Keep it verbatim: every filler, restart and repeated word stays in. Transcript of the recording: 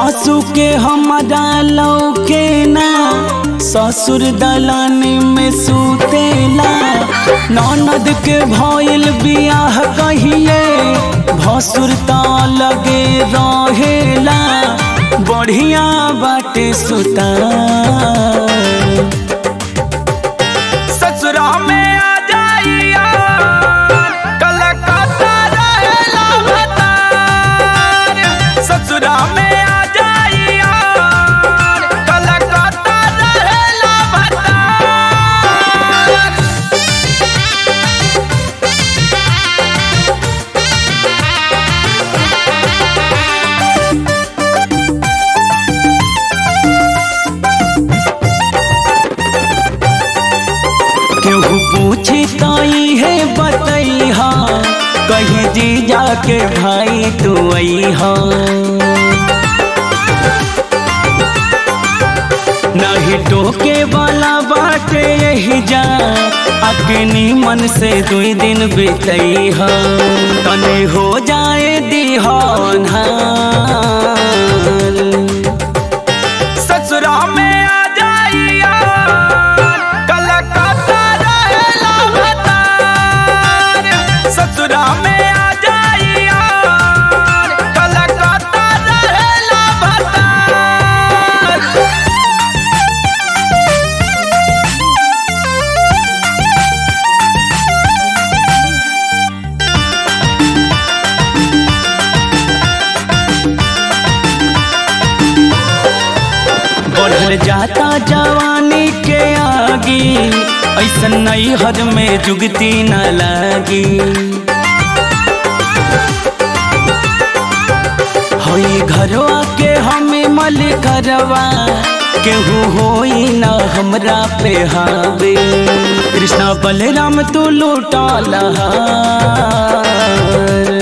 सासू के हमारा लौके ना, ससुर दलान में सुतेला। ननद के भइल बियाह कहिए, भसुर ता लगे रहेला। बढ़िया बाटे सुता ससुरा में आ जाइया, कलकत्ता रहेला भतार। ससुरा में आ जाइया, कलकत्ता रहेला भतार। केहू पूछे ताई है बतैहा, कहीं जी जाके भाई तू अइहा। नहीं टोके वाला बाटे यही जा, अग्नि मन से दुई दिन बितैहा। तने हो जाए दिहान हाल, ससुरा में आ जाइया, कलकत्ता रहेला भतार। ससुरा में आ जाइया, कलकत्ता रहेला भतार। बढ़ल जाता जवानी के आगी, ऐसन नैहर में जुगती न लागी। होई घरवा के हमें मल करवा, केहू होई न हमरा पे हावी। कृष्णा बलराम तू लूटा लहार।